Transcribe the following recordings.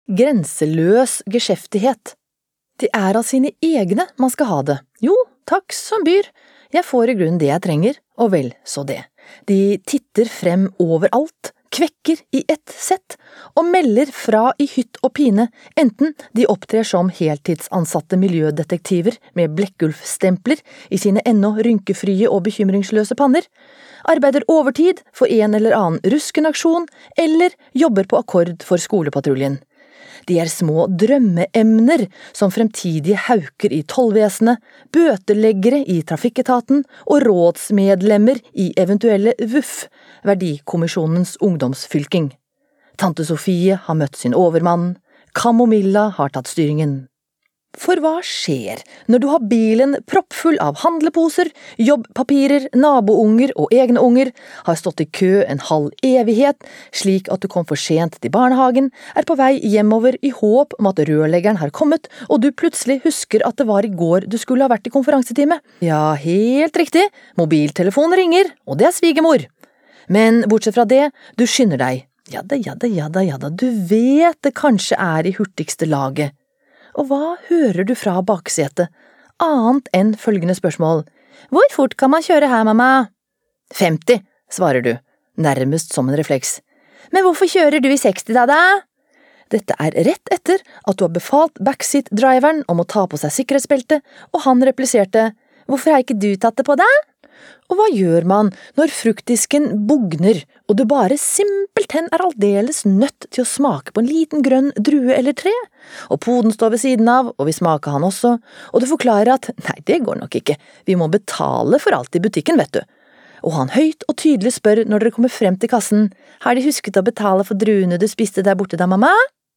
Grenseløs geskjeftighet. Det av sine egne man skal ha det. Jo, takk som byr. Jeg får i grunnen det jeg trenger, og vel så det. De titter frem overalt, kvekker i ett sett, og melder fra i hytt og pine, enten de opptrer som heltidsansatte miljødetektiver med blekkulfstempler i sine ennå rynkefrie og bekymringsløse panner, arbeider overtid for en eller annen ruskenaksjon, eller jobber på akkord for skolepatruljen. De små drømmeemner som fremtidige hauker i tollvesenet, bøteleggere i trafikketaten og rådsmedlemmer i eventuelle VUF, Verdikommisjonens ungdomsfylking. Tante Sofie har møtt sin overmann, Kamomilla har tatt styringen. For hva skjer når du har bilen proppfull av handleposer, jobbpapirer, nabounger og egne unger, har stått i kø en halv evighet, slik at du kom for sent til barnehagen, på vei hjemover i håp om at rørleggeren har kommet, og du plutselig husker at det var i går du skulle ha vært i konferansetime? Ja, helt riktig, mobiltelefonen ringer, og det svigermor. Men bortsett fra det, du skynder deg. Jadda, du vet det kanskje i hurtigste laget. Og hva hører du fra baksetet, annet enn følgende spørsmål? Hvor fort kan man kjøre her, mamma? 50, svarer du, nærmest som en refleks. Men hvorfor kjører du i 60 da? Dette rett etter at du har befalt backseat-driveren om å ta på seg sikkerhetsbeltet, og han repliserte, hvorfor har ikke du tatt det på deg? Og hva gjør man når fruktdisken bugner, og du bare simpelthen aldeles nødt til å smake på en liten grønn drue eller tre? Og poden står ved siden av, og vil smake han også, og du forklarer at nei, det går nok ikke, vi må betale for alt i butikken, vet du. Og han høyt og tydelig spør når dere kommer frem til kassen, har de husket å betale for druene du spiste der borte da, mamma?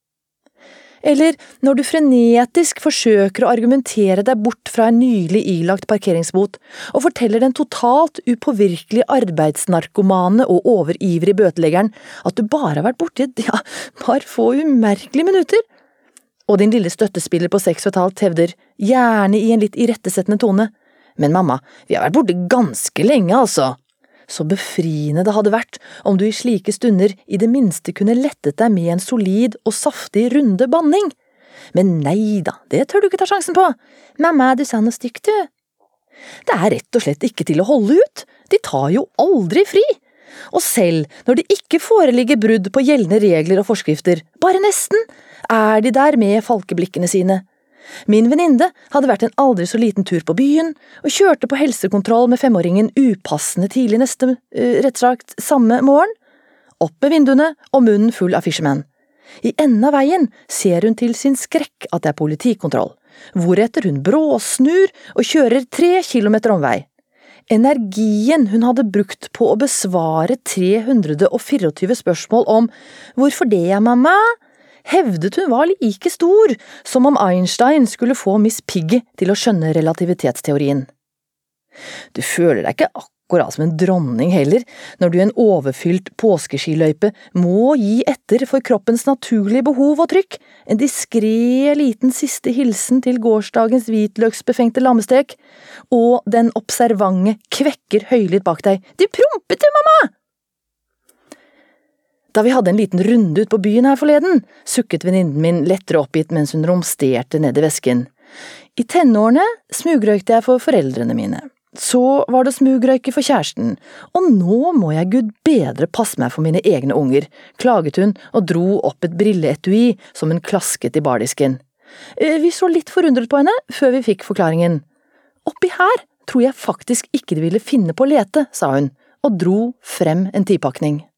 Eller når du frenetisk forsøker å argumentere deg bort fra en nylig ilagt parkeringsbot, og forteller den totalt upåvirkelige arbeidsnarkomane og overivrige bøteleggeren at du bare har vært borte i par få umerkelige minutter. Og din lille støttespiller på 6,5 hevder, gjerne i en litt irettesettende tone, men mamma, vi har vært borte ganske lenge altså. Så befriende det hadde vært om du i slike stunder i det minste kunne lettet deg med en solid og saftig runde banning. Men nei da, det tør du ikke ta sjansen på. Mamma, du sa noe stygt, du. Det rett og slett ikke til å holde ut. De tar jo aldri fri. Og selv når det ikke foreligger brudd på gjeldende regler og forskrifter, bare nesten, de der med falkeblikkene sine. Min venninne hadde vært en aldri så liten tur på byen, og kjørte på helsekontroll med 5-åringen upassende tidlig neste, rett sagt, samme morgen. Opp med vinduene og munnen full av Fisherman. I enden av veien ser hun til sin skrekk at det politikontroll, hvoretter hun bråsnur og kjører 3 kilometer omvei. Energien hun hadde brukt på å besvare 324 spørsmål om «Hvorfor det, mamma?» hevdet hun var like stor som om Einstein skulle få Miss Piggy til å skjønne relativitetsteorien. Du føler deg ikke akkurat som en dronning heller, når du i en overfylt påskeskiløype må gi etter for kroppens naturlige behov og trykk, en diskret liten siste hilsen til gårsdagens hvitløksbefengte lammestek, og den observante kvekker høylytt bak deg. Du prompet du, mamma! Da vi hadde en liten runde ut på byen her forleden, sukket venninnen min lettere oppgitt mens hun romsterte ned i vesken. I tenårene smugrøykte jeg for foreldrene mine. Så var det smugrøyke for kjæresten, og nå må jeg Gud bedre passe meg for mine egne unger, klaget hun og dro opp et brilleetui som hun klasket i bardisken. Vi så litt forundret på henne før vi fikk forklaringen. Oppi her tror jeg faktisk ikke de ville finne på å lete, sa hun, og dro frem en tipakning.